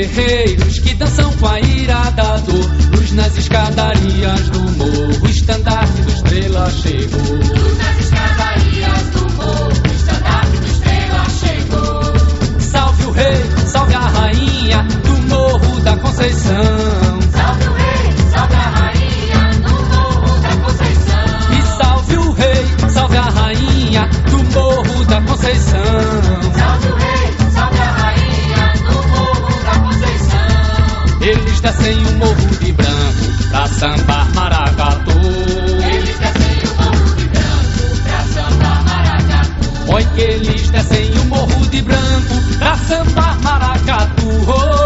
guerreiros que dançam com a ira da dor. Luz nas escadarias do morro, o estandarte do Estrela chegou. Luz nas escadarias do morro, o estandarte do Estrela chegou. Salve o rei, salve a rainha do Morro da Conceição. Salve o rei, salve a rainha do Morro da Conceição. E salve o rei, salve a rainha do Morro da Conceição. Salve o rei, salve a rainha do Morro da Conceição. Eles descem o morro de branco pra sambar maracatu. Eles descem o morro de branco pra sambar maracatu. Oi, que eles descem o morro de branco pra sambar maracatu. Oh,